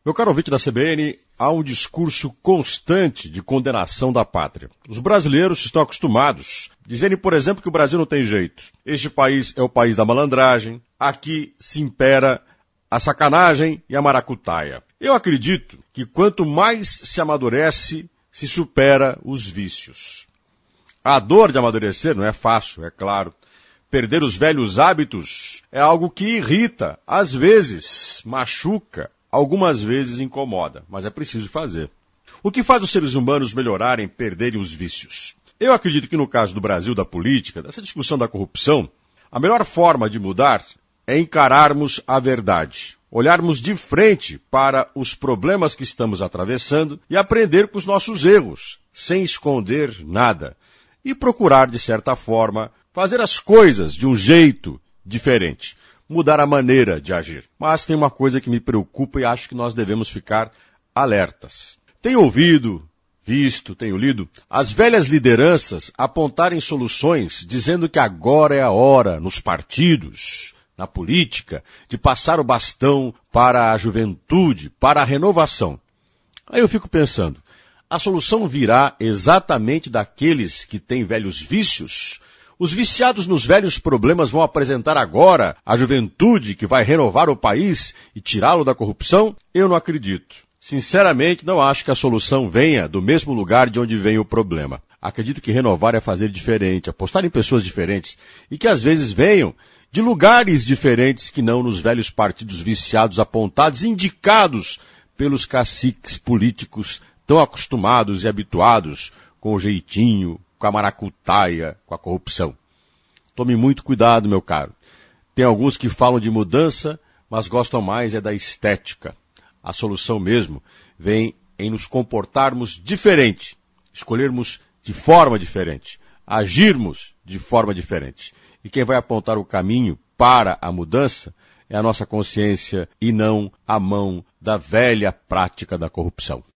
Meu caro ouvinte da CBN, há um discurso constante de condenação da pátria. Os brasileiros estão acostumados, dizendo, por exemplo, que o Brasil não tem jeito. Este país é o país da malandragem, aqui se impera a sacanagem e a maracutaia. Eu acredito que quanto mais se amadurece, se supera os vícios. A dor de amadurecer não é fácil, é claro. Perder os velhos hábitos é algo que irrita, às vezes machuca, algumas vezes incomoda, mas é preciso fazer. O que faz os seres humanos melhorarem, perderem os vícios? Eu acredito que no caso do Brasil, da política, dessa discussão da corrupção, a melhor forma de mudar é encararmos a verdade, olharmos de frente para os problemas que estamos atravessando e aprender com os nossos erros, sem esconder nada, e procurar, de certa forma, fazer as coisas de um jeito diferente. Mudar a maneira de agir. Mas tem uma coisa que me preocupa e acho que nós devemos ficar alertas. Tenho ouvido, visto, tenho lido as velhas lideranças apontarem soluções dizendo que agora é a hora, nos partidos, na política, de passar o bastão para a juventude, para a renovação. Aí eu fico pensando, a solução virá exatamente daqueles que têm velhos vícios? Os viciados nos velhos problemas vão apresentar agora a juventude que vai renovar o país e tirá-lo da corrupção? Eu não acredito. Sinceramente, não acho que a solução venha do mesmo lugar de onde vem o problema. Acredito que renovar é fazer diferente, apostar em pessoas diferentes e que às vezes venham de lugares diferentes que não nos velhos partidos viciados apontados, indicados pelos caciques políticos tão acostumados e habituados com o jeitinho, com a maracutaia, com a corrupção. Tome muito cuidado, meu caro. Tem alguns que falam de mudança, mas gostam mais é da estética. A solução mesmo vem em nos comportarmos diferente, escolhermos de forma diferente, agirmos de forma diferente. E quem vai apontar o caminho para a mudança é a nossa consciência e não a mão da velha prática da corrupção.